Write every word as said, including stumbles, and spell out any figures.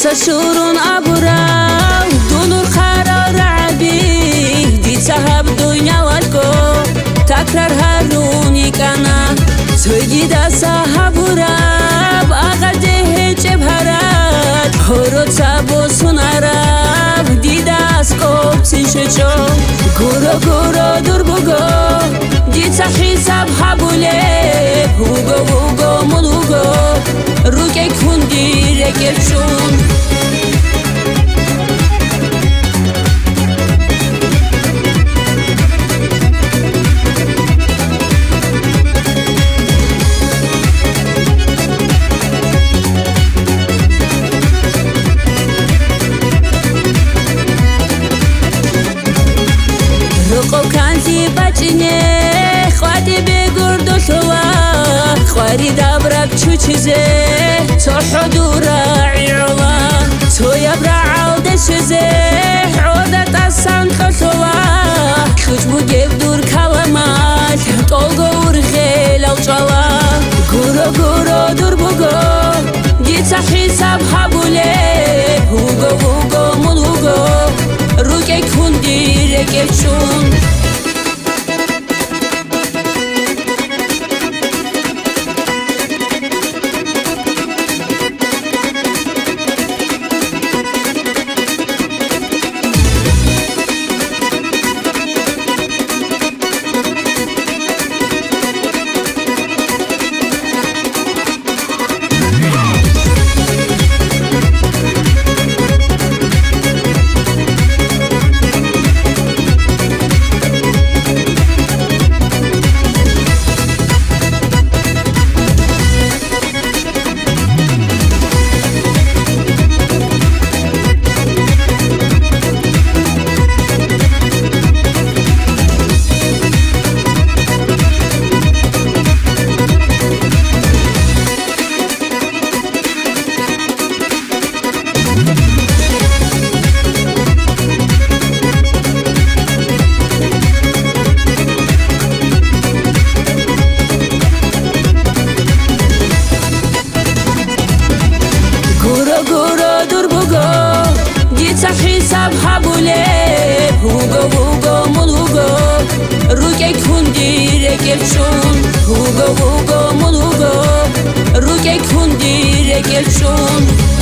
شورون أبورا دونور قرار عبي دي تهب دنيا والكو تكرار هروني كنا تجي دا صاحبورا بأغل جهج بهرات هورو تابو سناراب دي دا سكوب تشجو گورو گورو دور بگو دي تحساب حبوله هوگو هوگو منوگو روكي كوندي ركبشون رقو كانتي بچيني خواتي بگردو شوا خواري دابرك چو چيزي تو حضورا عيولا تو يبرا عودة شزي عودة السان خشوا خشبو جيب دور كلمات طولغو ورخي لو شوا گورو گورو دور بگو جيتا حساب حبولي هوگو هوگو من هوگو روكي كوندي ركبشون حساب حبوله هوگو هوگو من هوگو روكي كوندي ركبشون هوگو هوگو من هوگو روكي كوندي ركبشون